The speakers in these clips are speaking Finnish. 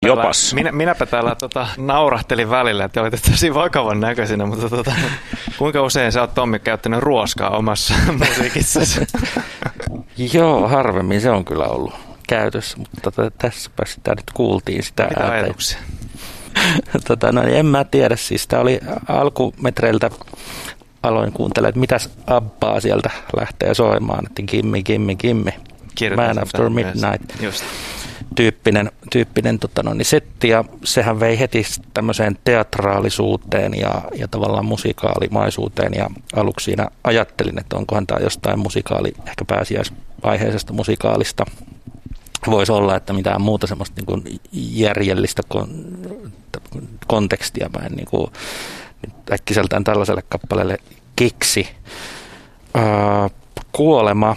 Jopas. Minäpä täällä naurahtelin välillä, että olitte tosi vakavan näköisinä, mutta kuinka usein sä oot, Tommi, käyttänyt ruoskaa omassa musiikissasi? Joo, harvemmin se on kyllä ollut käytössä, mutta tässäpä sitä nyt kuultiin sitä. Mitä ajatuksia? En mä tiedä, siis tämä oli alkumetreiltä aloin kuuntelemaan, että mitäs Abbaa sieltä lähtee soimaan, että gimme, gimme, gimme, Man After Midnight. Just. Tyyppinen setti, ja sehän vei heti tämmöiseen teatraalisuuteen ja tavallaan musikaalimaisuuteen, ja aluksi siinä ajattelin, että onkohan tämä jostain ehkä pääsiäisvaiheisesta musikaalista. Voisi olla, että mitään muuta semmoista niin kuin järjellistä kontekstia mä en niin kuin äkkiseltään tällaiselle kappaleelle keksi. Kuolema,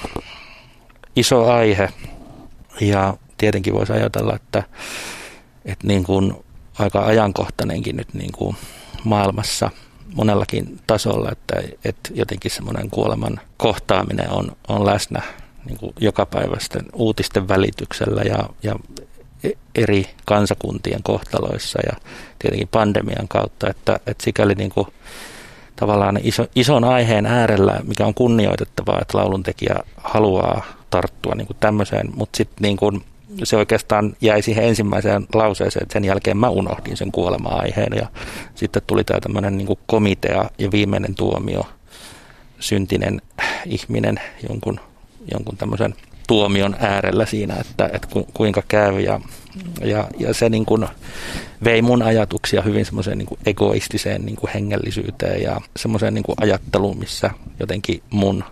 iso aihe, ja tietenkin voisi ajatella, että niin kuin aika ajankohtainenkin nyt niin kuin maailmassa monellakin tasolla, että jotenkin semmoinen kuoleman kohtaaminen on läsnä niin kuin jokapäiväisten uutisten välityksellä ja eri kansakuntien kohtaloissa ja tietenkin pandemian kautta, että sikäli niin kuin tavallaan ison aiheen äärellä, mikä on kunnioitettavaa, että lauluntekijä haluaa tarttua niin kuin tämmöiseen, mutta sitten niin kuin se oikeastaan jäi siihen ensimmäiseen lauseeseen, että sen jälkeen mä unohdin sen kuolema-aiheen, ja sitten tuli tämä tämmöinen niin kuin komitea ja viimeinen tuomio, syntinen ihminen jonkun tämmöisen tuomion äärellä siinä, että kuinka käy, ja se niin kuin vei mun ajatuksia hyvin semmoiseen niin kuin egoistiseen niin kuin hengellisyyteen ja semmoiseen niin kuin ajatteluun, missä jotenkin mun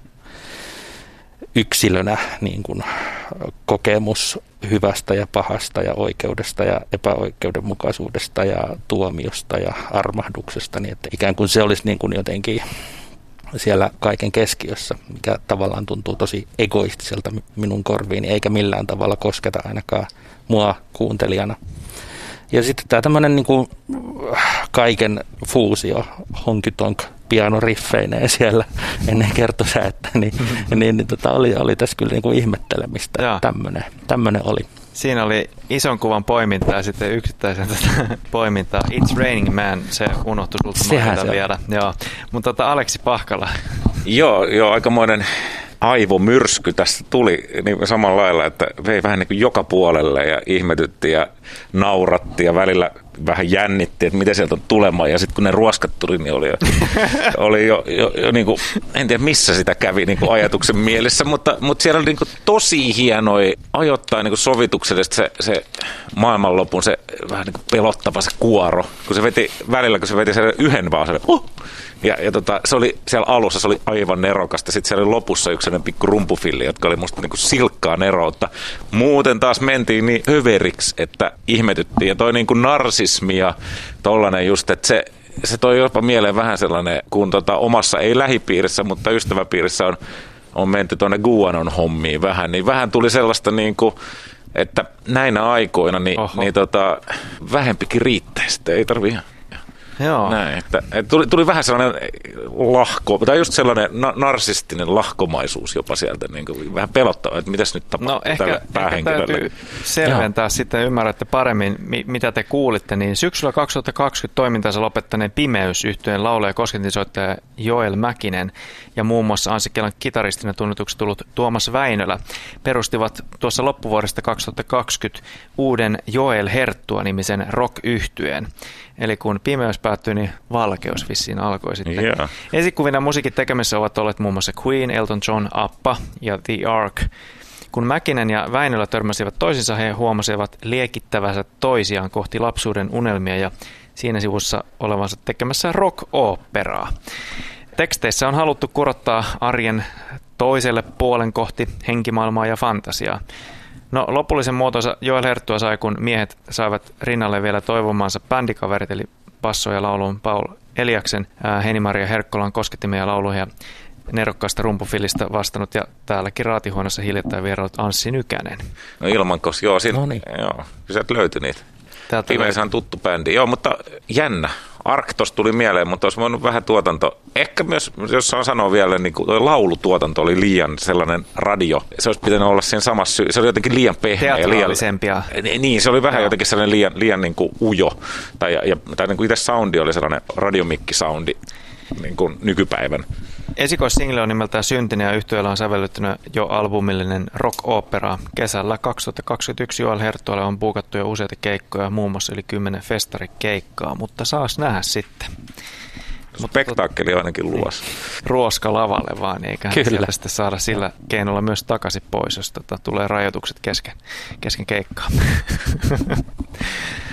yksilönä niin kuin kokemus hyvästä ja pahasta ja oikeudesta ja epäoikeudenmukaisuudesta ja tuomiosta ja armahduksesta, niin että ikään kuin se olisi niin kuin jotenkin siellä kaiken keskiössä, mikä tavallaan tuntuu tosi egoistiselta minun korviini, eikä millään tavalla kosketa ainakaan mua kuuntelijana. Ja sitten tämä tämmöinen niin kuin kaiken fuusio, honky-tonk pianoriffeineen siellä ennen kertosäettä, niin oli tässä kyllä niin kuin ihmettelemistä, että tämmöinen oli. Siinä oli ison kuvan poimintaa ja sitten yksittäisen poimintaa. It's Raining Man, se unohtui sulta mainita vielä. Joo. Mutta Aleksi Pahkala. Joo, aikamoinen aivomyrsky tästä tuli niin samalla lailla, että vei vähän niin kuin joka puolelle ja ihmetytti ja nauratti ja välillä vähän jännitti, että miten sieltä on tulemaan. Ja sitten kun ne ruoskat tuli, niin oli jo niin kuin, en tiedä missä sitä kävi niin kuin ajatuksen mielessä, mutta siellä oli niin kuin tosi hienoi ajoittain niin kuin sovituksellisesti se maailmanlopun, se vähän niin kuin pelottava se kuoro, kun se veti sen yhden vaan ja se oli siellä alussa, se oli aivan nerokasta. Sitten siellä oli lopussa yksi sellainen pikku rumpufilli, jotka oli musta niinku silkkaa neroutta. Muuten taas mentiin niin överiksi, että ihmetyttiin. Ja toi niinku narsismi ja tollainen just, että se toi jopa mieleen vähän sellainen, kun omassa ei lähipiirissä, mutta ystäväpiirissä on menty tuonne Guanon hommiin vähän. Niin vähän tuli sellaista niinku, että näinä aikoina niin vähempikin riittää sitten, ei tarvitse ihan. Joo. Näin, että tuli vähän sellainen tai just sellainen narsistinen lahkomaisuus jopa sieltä, niin kuin vähän pelottava, että mitäs nyt tapahtuu tälle päähenkilölle. Täytyy selventää sitten, ymmärrätte paremmin, mitä te kuulitte, niin syksyllä 2020 toimintansa lopettaneen Pimeys-yhtyeen laulaja ja kosketinsoittaja Joel Mäkinen ja muun muassa Anssi Kelan kitaristina tunnetuksi tullut Tuomas Väinölä perustivat tuossa loppuvuodesta 2020 uuden Joel Herttua-nimisen rock-yhtyeen. Eli kun pimeys päättyi, niin valkeus vissiin alkoi sitten. Yeah. Esikuvina musiikin tekemisessä ovat olleet muun muassa Queen, Elton John, Appa ja The Ark. Kun Mäkinen ja Väinölä törmäsivät toisinsa, he huomasivat liekittävänsä toisiaan kohti lapsuuden unelmia ja siinä sivussa olevansa tekemässä rock-oopperaa. Teksteissä on haluttu kurottaa arjen toiselle puolen kohti henkimaailmaa ja fantasiaa. No lopullisen muotonsa Joel Herttua sai, kun miehet saivat rinnalle vielä toivomansa bändikaverit, eli basso ja lauluun Paul Eliaksen, Heini-Maria Herkkolan koskettimia lauluja ja nerokkaasta rumpufilistä vastannut, ja täälläkin raatihuoneessa hiljattain vierailut Anssi Nykänen. No Ilmankos, joo, siinä, joo, sieltä löytyi niitä. Pimeässä on tuttu bändi. Joo, mutta jännä. Arktos tuli mieleen, mutta olisi voinut vähän tuotanto. Ehkä myös, jos saan sanoa vielä, niin tuo laulutuotanto oli liian sellainen radio. Se olisi pitänyt olla siinä samassa se oli jotenkin liian pehmeä. Teatraalisempia. Niin, se oli vähän jotenkin sellainen liian niin kuin ujo. Tai niin kuin itse soundi oli sellainen radiomikki-soundi niin kuin nykypäivän. Esikoissingle on nimeltään Syntinen ja yhtyeellä on sävellyttänyt jo albumillinen rock-opera. Kesällä 2021 Joel Herttualle on buukattu jo useita keikkoja, muun muassa yli 10 festarikeikkaa, mutta saas nähdä sitten. Spektaakkeli on ainakin luvassa. Ruoska lavalle vaan, eikä sieltä sitten saada sillä keinolla myös takaisin pois, jos tulee rajoitukset kesken keikkaa.